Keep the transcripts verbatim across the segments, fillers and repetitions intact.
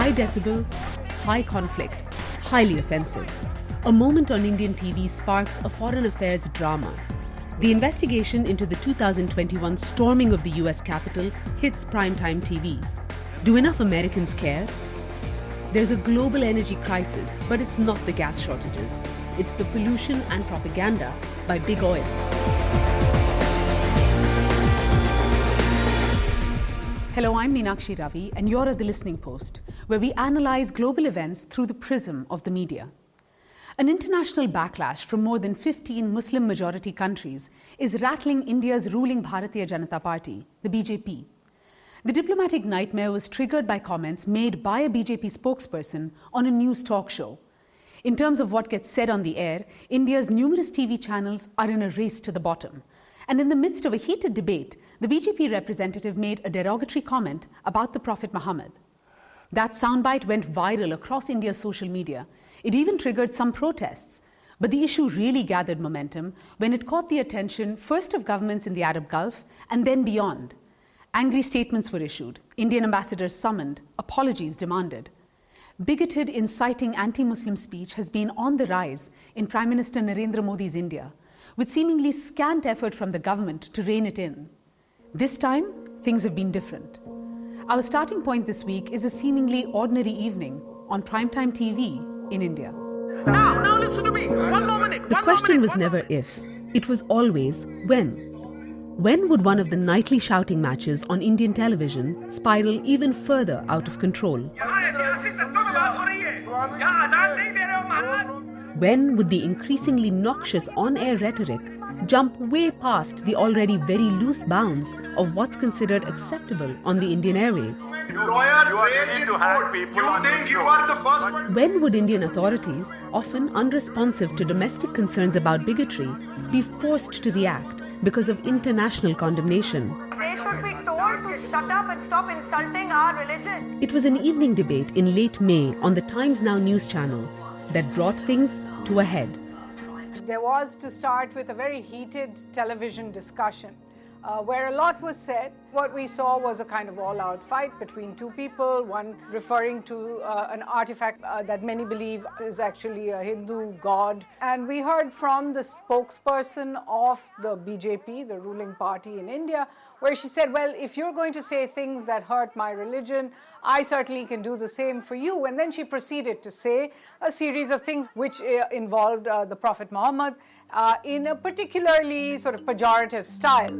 High decibel, high conflict, highly offensive. A moment on Indian T V sparks a foreign affairs drama. The investigation into the two thousand twenty-one storming of the U S Capitol hits primetime T V. Do enough Americans care? There's a global energy crisis, but it's not the gas shortages. It's the pollution and propaganda by big oil. Hello, I'm Meenakshi Ravi, and you're at The Listening Post, where we analyze global events through the prism of the media. An international backlash from more than fifteen Muslim-majority countries is rattling India's ruling Bharatiya Janata Party, the B J P. The diplomatic nightmare was triggered by comments made by a B J P spokesperson on a news talk show. In terms of what gets said on the air, India's numerous T V channels are in a race to the bottom. And in the midst of a heated debate, the B J P representative made a derogatory comment about the Prophet Muhammad. That soundbite went viral across India's social media. It even triggered some protests. But the issue really gathered momentum when it caught the attention first of governments in the Arab Gulf and then beyond. Angry statements were issued, Indian ambassadors summoned, apologies demanded. Bigoted, inciting anti-Muslim speech has been on the rise in Prime Minister Narendra Modi's India, with seemingly scant effort from the government to rein it in. This time, things have been different. Our starting point this week is a seemingly ordinary evening on primetime T V in India. Now, now listen to me. One more minute. The one question more minute, was one never more if, it was always when. When would one of the nightly shouting matches on Indian television spiral even further out of control? When would the increasingly noxious on-air rhetoric jump way past the already very loose bounds of what's considered acceptable on the Indian airwaves? When would Indian authorities, often unresponsive to domestic concerns about bigotry, be forced to react because of international condemnation? They should be told to shut up and stop insulting our religion. It was an evening debate in late May on the Times Now news channel that brought things to a head. There was, to start with, a very heated television discussion uh, where a lot was said. What we saw was a kind of all-out fight between two people, one referring to uh, an artifact uh, that many believe is actually a Hindu god. And we heard from the spokesperson of the B J P, the ruling party in India, where she said, well, if you're going to say things that hurt my religion, I certainly can do the same for you. And then she proceeded to say a series of things which uh, involved uh, the Prophet Muhammad uh, in a particularly sort of pejorative style.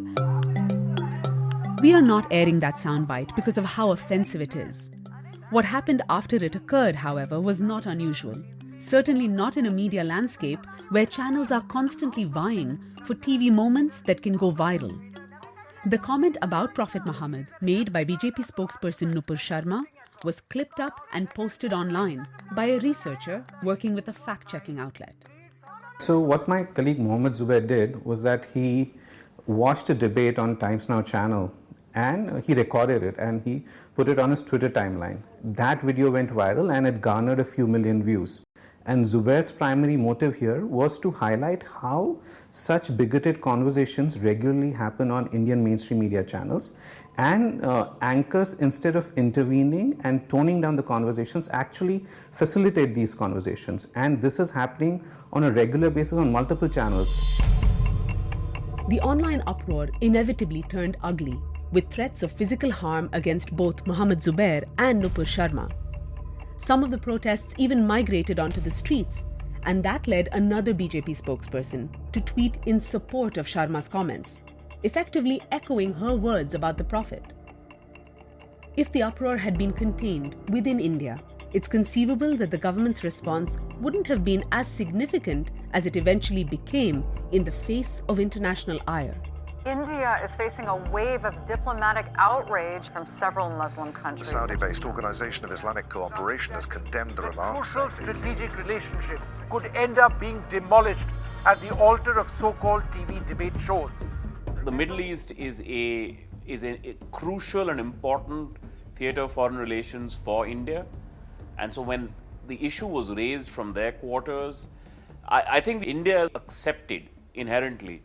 We are not airing that soundbite because of how offensive it is. What happened after it occurred, however, was not unusual. Certainly not in a media landscape where channels are constantly vying for T V moments that can go viral. The comment about Prophet Muhammad made by B J P spokesperson Nupur Sharma was clipped up and posted online by a researcher working with a fact-checking outlet. So what my colleague Mohammed Zubair did was that he watched a debate on Times Now channel and he recorded it and he put it on his Twitter timeline. That video went viral and it garnered a few million views. And Zubair's primary motive here was to highlight how such bigoted conversations regularly happen on Indian mainstream media channels, and uh, anchors, instead of intervening and toning down the conversations, actually facilitate these conversations. And this is happening on a regular basis on multiple channels. The online uproar inevitably turned ugly, with threats of physical harm against both Mohammed Zubair and Nupur Sharma. Some of the protests even migrated onto the streets, and that led another B J P spokesperson to tweet in support of Sharma's comments, effectively echoing her words about the Prophet. If the uproar had been contained within India, it's conceivable that the government's response wouldn't have been as significant as it eventually became in the face of international ire. India is facing a wave of diplomatic outrage from several Muslim countries. The Saudi-based Organization of Islamic Cooperation has condemned the remarks. Crucial strategic relationships could end up being demolished at the altar of so-called T V debate shows. The Middle East is a is a, a crucial and important theatre of foreign relations for India. And so when the issue was raised from their quarters, I, I think India accepted inherently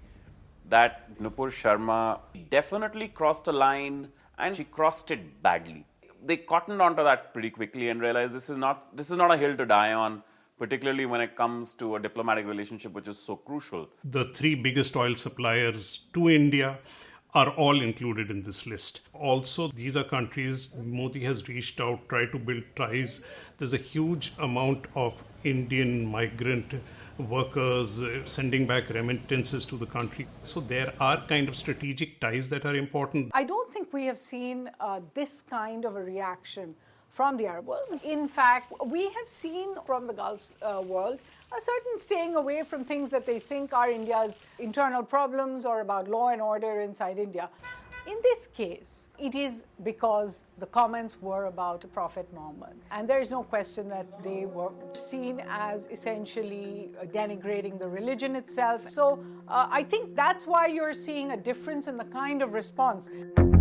that Nupur Sharma definitely crossed a line, and she crossed it badly. they cottoned onto that pretty quickly and realized this is not this is not a hill to die on, particularly when it comes to a diplomatic relationship which is so crucial. The three biggest oil suppliers to India are all included in this list. Also, these are countries Modi has reached out, tried to build ties. There's a huge amount of Indian migrant workers uh, sending back remittances to the country. So there are kind of strategic ties that are important. I don't think we have seen uh, this kind of a reaction from the Arab world. In fact, we have seen from the Gulf uh, world a certain staying away from things that they think are India's internal problems or about law and order inside India. In this case, it is because the comments were about Prophet Muhammad. And there is no question that they were seen as essentially denigrating the religion itself. So uh, I think that's why you're seeing a difference in the kind of response.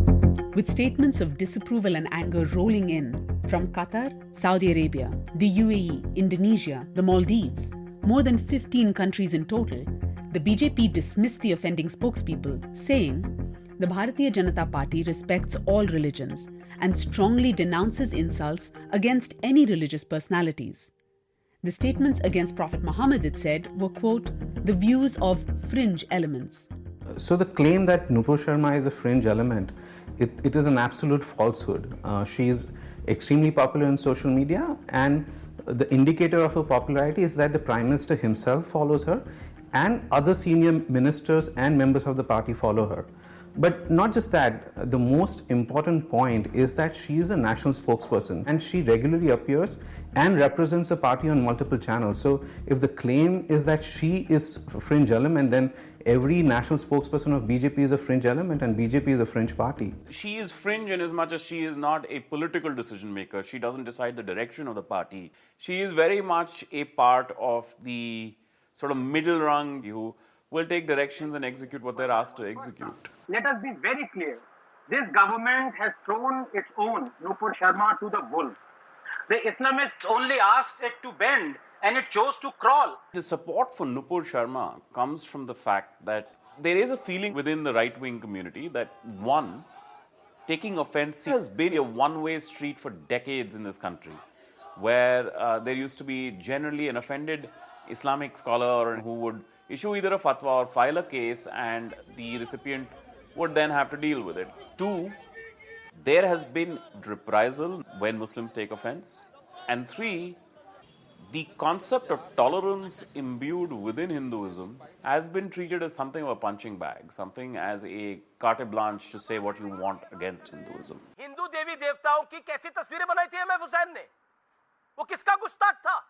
With statements of disapproval and anger rolling in from Qatar, Saudi Arabia, the U A E, Indonesia, the Maldives, more than fifteen countries in total, the B J P dismissed the offending spokespeople, saying, "The Bharatiya Janata Party respects all religions and strongly denounces insults against any religious personalities." The statements against Prophet Muhammad, it said, were, quote, "the views of fringe elements." So the claim that Nupur Sharma is a fringe element, it, it is an absolute falsehood. Uh, she is extremely popular in social media, and the indicator of her popularity is that the Prime Minister himself follows her and other senior ministers and members of the party follow her. But not just that, the most important point is that she is a national spokesperson and she regularly appears and represents the party on multiple channels. So if the claim is that she is a fringe element, then every national spokesperson of B J P is a fringe element and B J P is a fringe party. She is fringe in as much as she is not a political decision maker. She doesn't decide the direction of the party. She is very much a part of the sort of middle rung who will take directions and execute what they're asked to execute. Let us be very clear. This government has thrown its own Nupur Sharma to the wolves. The Islamists only asked it to bend and it chose to crawl. The support for Nupur Sharma comes from the fact that there is a feeling within the right-wing community that, one, taking offense has been a one-way street for decades in this country, where uh, there used to be generally an offended Islamic scholar who would issue either a fatwa or file a case, and the recipient would then have to deal with it. Two, there has been reprisal when Muslims take offense. And three, the concept of tolerance imbued within Hinduism has been treated as something of a punching bag, something as a carte blanche to say what you want against Hinduism. Hindu devi devtaon ki kaisi tasveerein banai thi Imam Hussain ne? Wo kiska gustakh tha?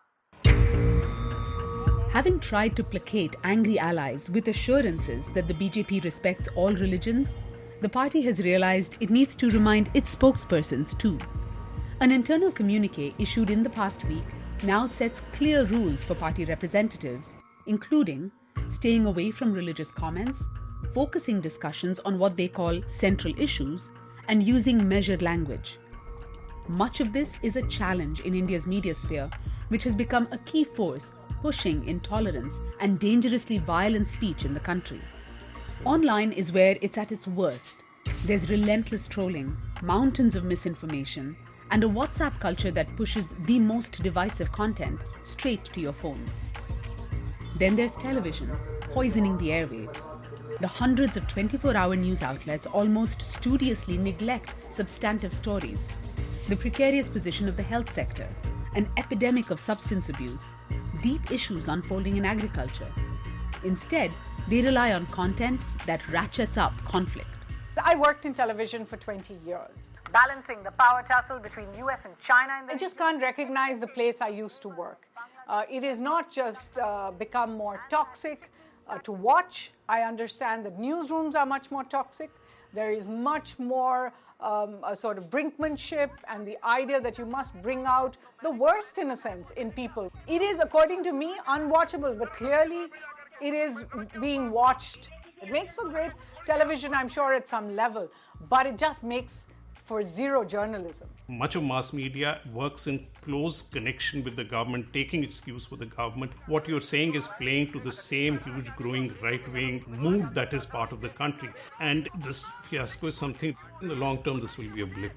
Having tried to placate angry allies with assurances that the B J P respects all religions, the party has realized it needs to remind its spokespersons too. An internal communique issued in the past week now sets clear rules for party representatives, including staying away from religious comments, focusing discussions on what they call central issues, and using measured language. Much of this is a challenge in India's media sphere, which has become a key force pushing intolerance and dangerously violent speech in the country. Online is where it's at its worst. There's relentless trolling, mountains of misinformation, and a WhatsApp culture that pushes the most divisive content straight to your phone. Then there's television, poisoning the airwaves. The hundreds of twenty-four hour news outlets almost studiously neglect substantive stories. The precarious position of the health sector, an epidemic of substance abuse, deep issues unfolding in agriculture. Instead, they rely on content that ratchets up conflict. I worked in television for twenty years. Balancing the power tussle between U S and China in the I just can't recognize the place I used to work. Uh, it is not just uh, become more toxic uh, to watch. I understand that newsrooms are much more toxic. There is much more um, a sort of brinkmanship and the idea that you must bring out the worst, in a sense, in people. It is, according to me, unwatchable, but clearly it is being watched. It makes for great television, I'm sure, at some level, but it just makes for zero journalism. Much of mass media works in close connection with the government, taking its cues from the government. What you're saying is playing to the same huge growing right-wing mood that is part of the country. And this fiasco is something, in the long term, this will be a blip.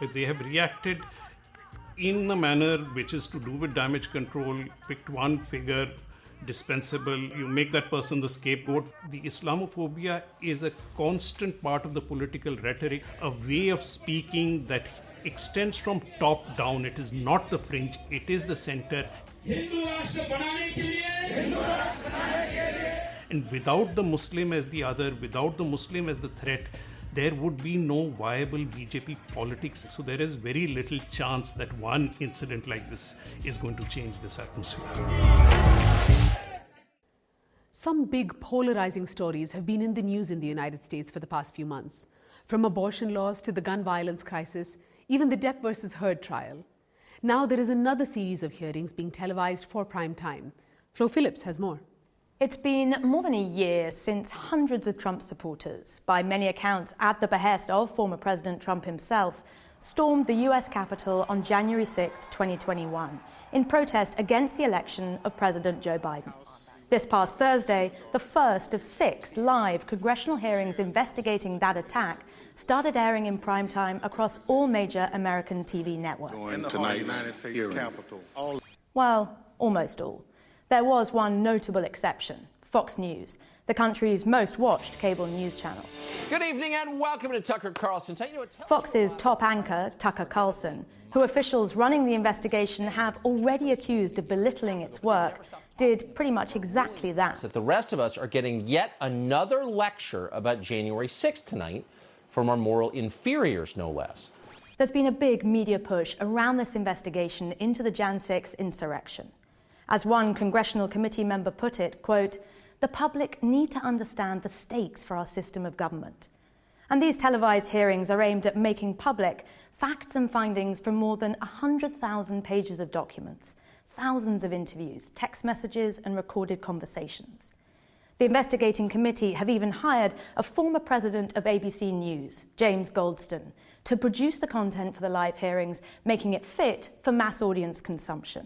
They have reacted in a manner which is to do with damage control, picked one figure, dispensable, you make that person the scapegoat. The Islamophobia is a constant part of the political rhetoric, a way of speaking that extends from top down. It is not the fringe, it is the center. And without the Muslim as the other, without the Muslim as the threat, there would be no viable B J P politics. So there is very little chance that one incident like this is going to change this atmosphere. Some big polarizing stories have been in the news in the United States for the past few months. From abortion laws to the gun violence crisis, even the Depp versus Heard trial. Now there is another series of hearings being televised for prime time. Flo Phillips has more. It's been more than a year since hundreds of Trump supporters, by many accounts at the behest of former President Trump himself, stormed the U S Capitol on January sixth, twenty twenty-one, in protest against the election of President Joe Biden. This past Thursday, the first of six live congressional hearings investigating that attack started airing in prime time across all major American T V networks. Tonight's hearing. Well, almost all. There was one notable exception, Fox News, the country's most watched cable news channel. Good evening and welcome to Tucker Carlson. Fox's top anchor, Tucker Carlson, who officials running the investigation have already accused of belittling its work, did pretty much exactly that. That the rest of us are getting yet another lecture about January sixth tonight from our moral inferiors, no less. There's been a big media push around this investigation into the January sixth insurrection. As one congressional committee member put it, quote, "The public need to understand the stakes for our system of government." And these televised hearings are aimed at making public facts and findings from more than one hundred thousand pages of documents, thousands of interviews, text messages, and recorded conversations. The investigating committee have even hired a former president of A B C News, James Goldston, to produce the content for the live hearings, making it fit for mass audience consumption.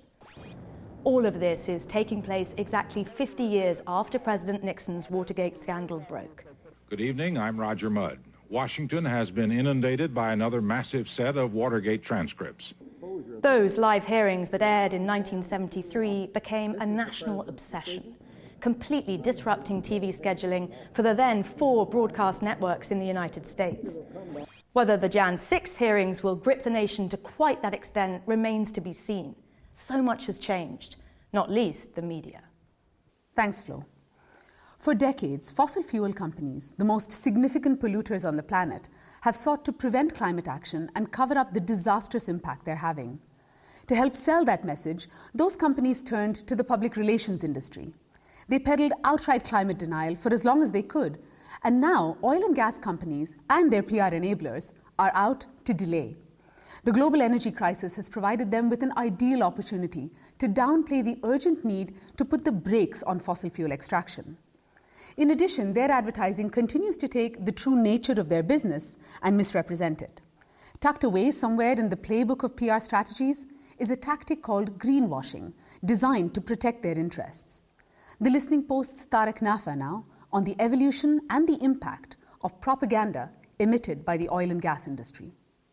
All of this is taking place exactly fifty years after President Nixon's Watergate scandal broke. Good evening, I'm Roger Mudd. Washington has been inundated by another massive set of Watergate transcripts. Those live hearings that aired in nineteen seventy-three became a national obsession, completely disrupting T V scheduling for the then four broadcast networks in the United States. Whether the January sixth hearings will grip the nation to quite that extent remains to be seen. So much has changed, not least the media. Thanks, Flo. For decades, fossil fuel companies, the most significant polluters on the planet, have sought to prevent climate action and cover up the disastrous impact they're having. To help sell that message, those companies turned to the public relations industry. They peddled outright climate denial for as long as they could, and now oil and gas companies and their P R enablers are out to delay. The global energy crisis has provided them with an ideal opportunity to downplay the urgent need to put the brakes on fossil fuel extraction. In addition, their advertising continues to take the true nature of their business and misrepresent it. Tucked away somewhere in the playbook of P R strategies is a tactic called greenwashing, designed to protect their interests. The Listening Post's Tariq Nafa now on the evolution and the impact of propaganda emitted by the oil and gas industry.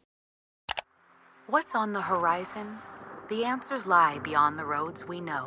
What's on the horizon? The answers lie beyond the roads we know.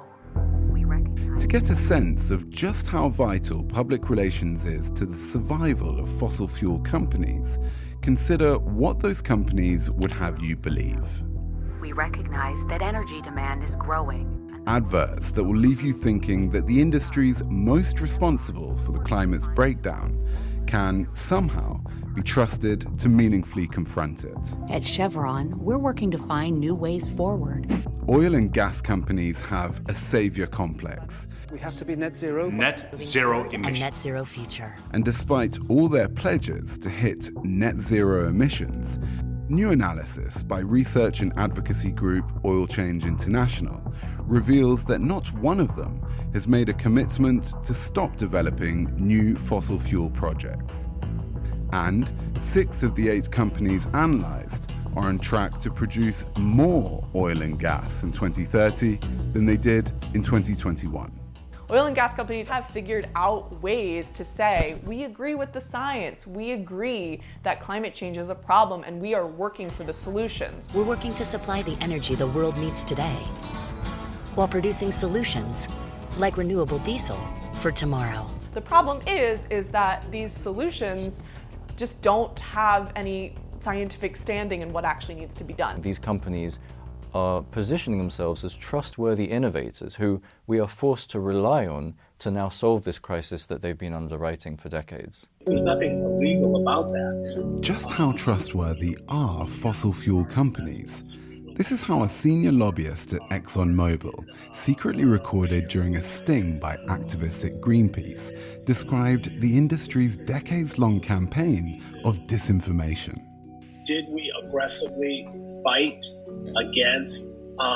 To get a sense of just how vital public relations is to the survival of fossil fuel companies, consider what those companies would have you believe. We recognize that energy demand is growing. Adverts that will leave you thinking that the industries most responsible for the climate's breakdown can somehow be trusted to meaningfully confront it. At Chevron, we're working to find new ways forward. Oil and gas companies have a savior complex. We have to be net zero. Net zero emissions. A net zero future. And despite all their pledges to hit net zero emissions, new analysis by research and advocacy group Oil Change International reveals that not one of them has made a commitment to stop developing new fossil fuel projects. And six of the eight companies analysed are on track to produce more oil and gas in twenty thirty than they did in twenty twenty-one. Oil and gas companies have figured out ways to say, we agree with the science, we agree that climate change is a problem, and we are working for the solutions. We're working to supply the energy the world needs today, while producing solutions like renewable diesel for tomorrow. The problem is, is that these solutions just don't have any scientific standing in what actually needs to be done. These companies are positioning themselves as trustworthy innovators who we are forced to rely on to now solve this crisis that they've been underwriting for decades. There's nothing illegal about that. Just how trustworthy are fossil fuel companies? This is how a senior lobbyist at ExxonMobil, secretly recorded during a sting by activists at Greenpeace, described the industry's decades-long campaign of disinformation. Did we aggressively fight against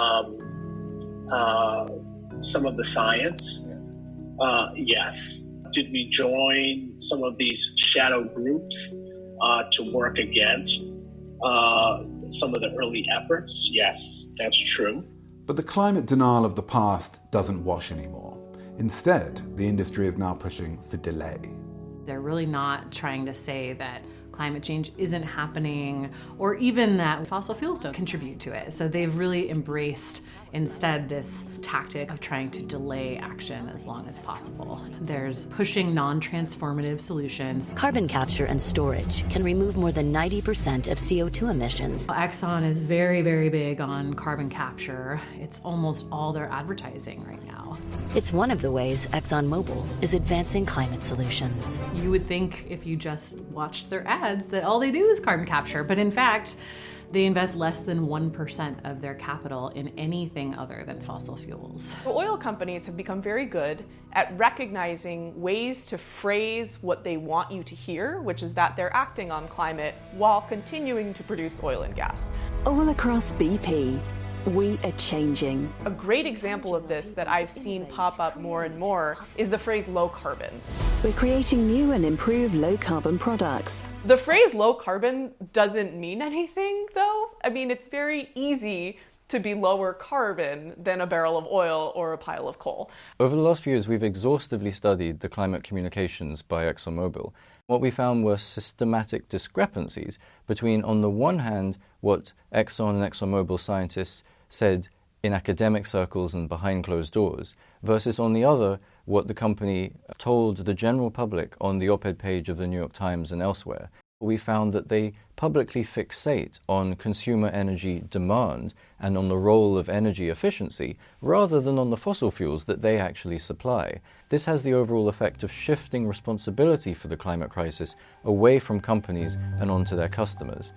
um, uh, some of the science? Uh, yes. Did we join some of these shadow groups uh, to work against uh, some of the early efforts? Yes, that's true. But the climate denial of the past doesn't wash anymore. Instead, the industry is now pushing for delay. They're really not trying to say that climate change isn't happening, or even that fossil fuels don't contribute to it. So they've really embraced instead this tactic of trying to delay action as long as possible. There's pushing non-transformative solutions. Carbon capture and storage can remove more than ninety percent of C O two emissions. Exxon is very, very big on carbon capture. It's almost all their advertising right now. It's one of the ways ExxonMobil is advancing climate solutions. You would think if you just watched their ads that all they do is carbon capture, but in fact, they invest less than one percent of their capital in anything other than fossil fuels. The oil companies have become very good at recognizing ways to phrase what they want you to hear, which is that they're acting on climate while continuing to produce oil and gas. All across B P, we are changing. A great example of this that I've seen pop up more and more is the phrase low carbon. We're creating new and improved low carbon products. The phrase low carbon doesn't mean anything, though. I mean, it's very easy to be lower carbon than a barrel of oil or a pile of coal. Over the last few years, we've exhaustively studied the climate communications by ExxonMobil. What we found were systematic discrepancies between, on the one hand, what Exxon and ExxonMobil scientists said in academic circles and behind closed doors, versus on the other, what the company told the general public on the op-ed page of the New York Times and elsewhere. We found that they publicly fixate on consumer energy demand and on the role of energy efficiency rather than on the fossil fuels that they actually supply. This has the overall effect of shifting responsibility for the climate crisis away from companies and onto their customers.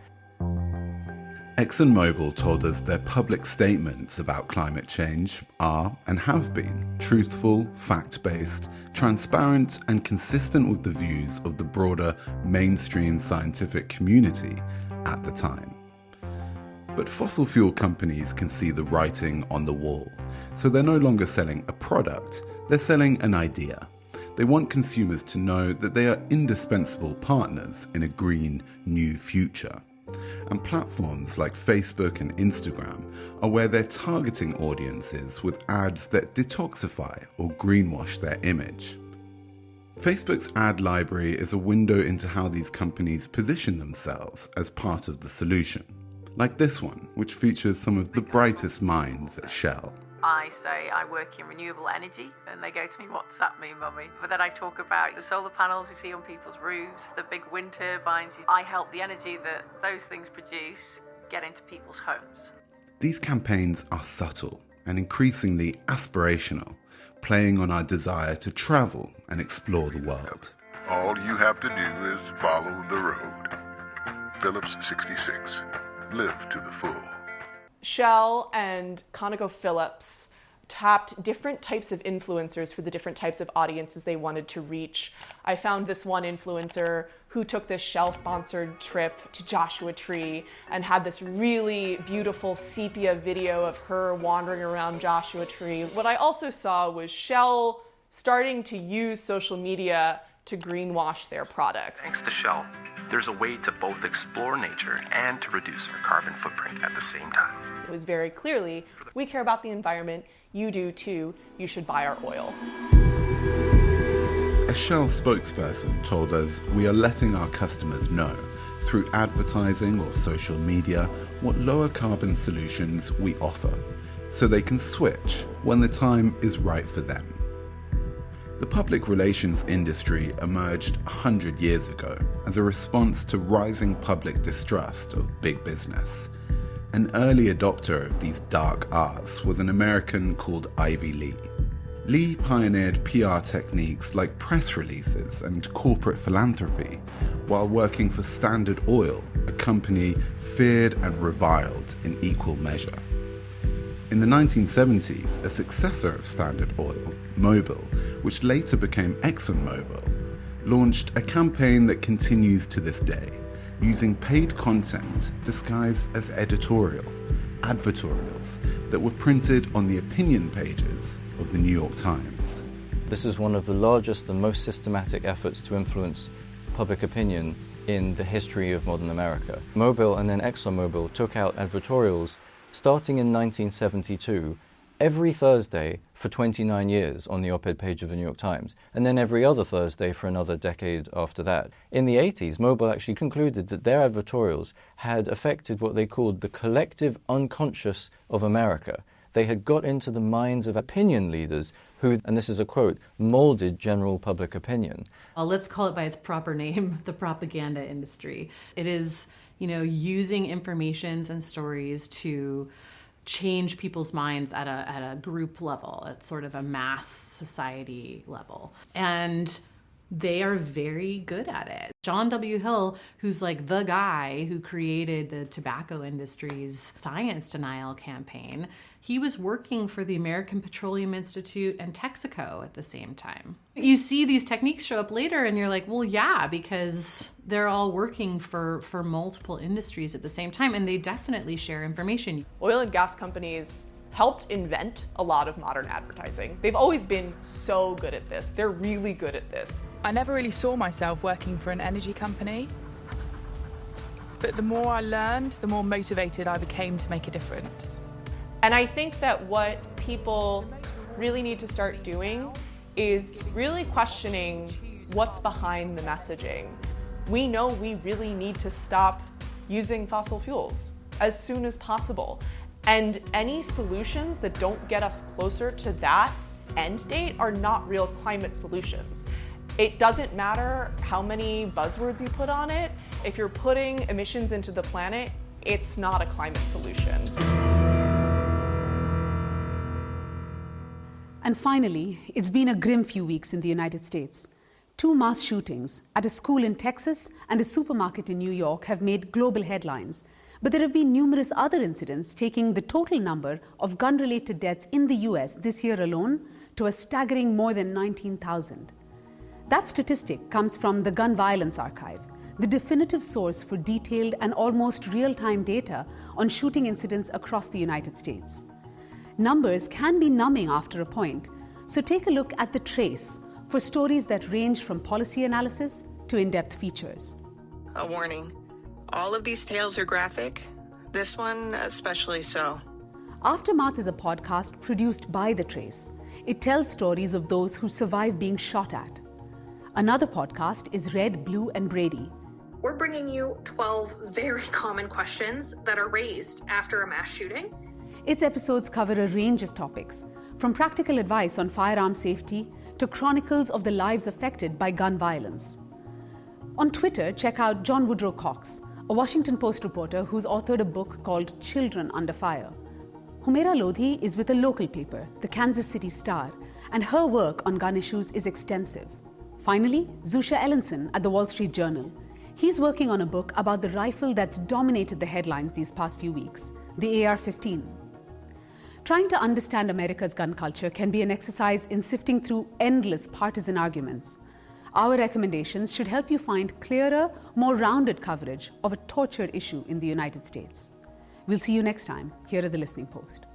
ExxonMobil told us their public statements about climate change are, and have been, truthful, fact-based, transparent, and consistent with the views of the broader mainstream scientific community at the time. But fossil fuel companies can see the writing on the wall, so they're no longer selling a product, they're selling an idea. They want consumers to know that they are indispensable partners in a green, new future. And platforms like Facebook and Instagram are where they're targeting audiences with ads that detoxify or greenwash their image. Facebook's ad library is a window into how these companies position themselves as part of the solution. Like this one, which features some of the brightest minds at Shell. I say I work in renewable energy, and they go to me, what's that mean, mummy? But then I talk about the solar panels you see on people's roofs, the big wind turbines. I help the energy that those things produce get into people's homes. These campaigns are subtle and increasingly aspirational, playing on our desire to travel and explore the world. All you have to do is follow the road. Phillips sixty-six. Live to the full. Shell and ConocoPhillips tapped different types of influencers for the different types of audiences they wanted to reach. I found this one influencer who took this Shell-sponsored trip to Joshua Tree and had this really beautiful sepia video of her wandering around Joshua Tree. What I also saw was Shell starting to use social media to greenwash their products. Thanks to Shell, there's a way to both explore nature and to reduce our carbon footprint at the same time. It was very clearly, we care about the environment, you do too, you should buy our oil. A Shell spokesperson told us, "We are letting our customers know through advertising or social media what lower carbon solutions we offer, so they can switch when the time is right for them." The public relations industry emerged one hundred years ago as a response to rising public distrust of big business. An early adopter of these dark arts was an American called Ivy Lee. Lee pioneered P R techniques like press releases and corporate philanthropy while working for Standard Oil, a company feared and reviled in equal measure. In the nineteen seventies, a successor of Standard Oil, Mobil, which later became ExxonMobil, launched a campaign that continues to this day, using paid content disguised as editorial, advertorials that were printed on the opinion pages of the New York Times. This is one of the largest and most systematic efforts to influence public opinion in the history of modern America. Mobil and then ExxonMobil took out advertorials starting in nineteen seventy-two every Thursday for twenty-nine years on the op-ed page of the New York Times, and then every other Thursday for another decade after that. In the eighties, Mobil actually concluded that their advertorials had affected what they called the collective unconscious of America. They had got into the minds of opinion leaders who, and this is a quote, molded general public opinion. Well, let's call it by its proper name, the propaganda industry. It is, you know, using informations and stories to change people's minds at a at a group level, at sort of a mass society level. And they are very good at it. John W. Hill, who's like the guy who created the tobacco industry's science denial campaign, he was working for the American Petroleum Institute and Texaco at the same time. You see these techniques show up later and you're like, well, yeah, because they're all working for, for multiple industries at the same time, and they definitely share information. Oil and gas companies helped invent a lot of modern advertising. They've always been so good at this. They're really good at this. I never really saw myself working for an energy company, but the more I learned, the more motivated I became to make a difference. And I think that what people really need to start doing is really questioning what's behind the messaging. We know we really need to stop using fossil fuels as soon as possible. And any solutions that don't get us closer to that end date are not real climate solutions. It doesn't matter how many buzzwords you put on it. If you're putting emissions into the planet, it's not a climate solution. And finally, it's been a grim few weeks in the United States. Two mass shootings at a school in Texas and a supermarket in New York have made global headlines. But there have been numerous other incidents, taking the total number of gun-related deaths in the U S this year alone to a staggering more than nineteen thousand. That statistic comes from the Gun Violence Archive, the definitive source for detailed and almost real-time data on shooting incidents across the United States. Numbers can be numbing after a point, so take a look at The Trace for stories that range from policy analysis to in-depth features. A warning. All of these tales are graphic, this one especially so. Aftermath is a podcast produced by The Trace. It tells stories of those who survive being shot at. Another podcast is Red, Blue, and Brady. We're bringing you twelve very common questions that are raised after a mass shooting. Its episodes cover a range of topics, from practical advice on firearm safety to chronicles of the lives affected by gun violence. On Twitter, check out John Woodrow Cox, a Washington Post reporter who's authored a book called Children Under Fire. Humaira Lodhi is with a local paper, the Kansas City Star, and her work on gun issues is extensive. Finally, Zusha Ellenson at the Wall Street Journal. He's working on a book about the rifle that's dominated the headlines these past few weeks, the A R fifteen. Trying to understand America's gun culture can be an exercise in sifting through endless partisan arguments. Our recommendations should help you find clearer, more rounded coverage of a tortured issue in the United States. We'll see you next time here at The Listening Post.